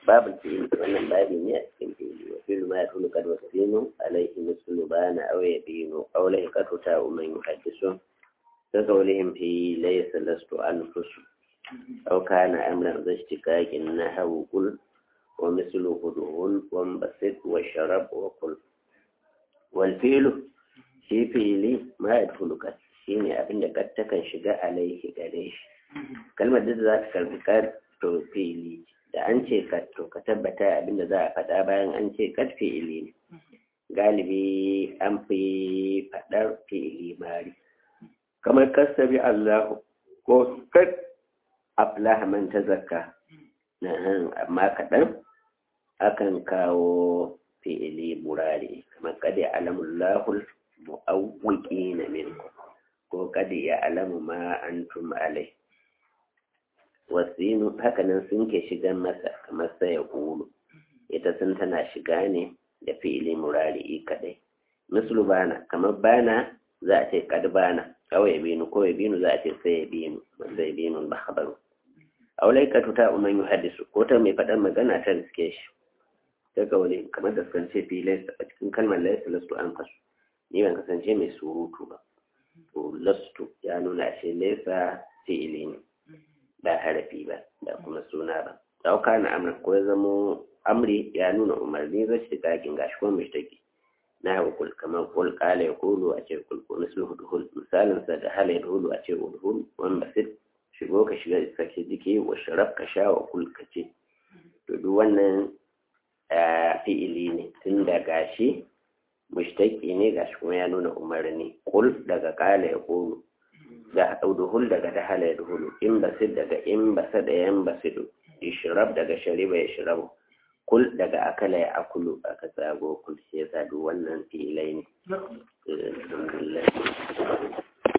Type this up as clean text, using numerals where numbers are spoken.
باب الفيل wannan babi ne a cikin fili wa filu ma yadkhulu qad wasinu alayhi mislu bana aw yabinu aw la yaqtuta man yuhaddisu taqawlihim fi laysa lastu anfus aw kana amran zashtikaqin nahaw qul wa mislu hudul wa basit wa sharab wa qul wal filu shi fili ma yadkhulu qad shine abinda kad takan shiga alayhi gare shi kalmar da za ta karbi kad to fili da an ce to ka tabbata abinda za a faɗa bayan an ce kad fi'ili ne galibi an fi faɗar fi'ili mari kamar kasabi Allah ko kad aflaha man tazakka amma kaɗan akan kawo fi'ili murari kamar kad ya alamullahu mu'awwiqina minkum ko kad ya alamu ma antum alai wasinu hakanan sun ke shigan masa kamar sai ya ƙulu ita sun tana shiga ne da fi'ili murari'i kadai mislu bana kamar bana za a ce kad bana aw ya binu ko ya binu za a ce sai ya binu wanda ya binu ba khabaru aw laikatu ta umman yuhaddisu ko ta mai faɗan magana ta riske shi ta kaule kamar da kan ce fi laysa a cikin kalmar laysa lastu an fasu ni ban kasance mai surutu ba to lastu ya nuna shi laysa fi'ili ne ba harafi ba da kuma suna ba dauka na amr ko ya zamo amri ya nuna umarni zai shi dakin gashi ko mushtaki na hukul kamar kul qala yaqulu a ce kul ko mislu hudhul misalin sa da hala yaqulu a ce udhul wan basit shigo ka shiga sake dike wa sharab ka sha wa kul ka ce to duk wannan fi'ili ne tun da gashi mushtaki ne gashi kuma ya nuna umarni kul daga qala yaqulu da udhul daga da hala yadhulu in basid daga in basada yan basidu ishrab daga shariba yashrabu kul daga akala ya akulu aka tsago kul sai ya sadu wannan filai ne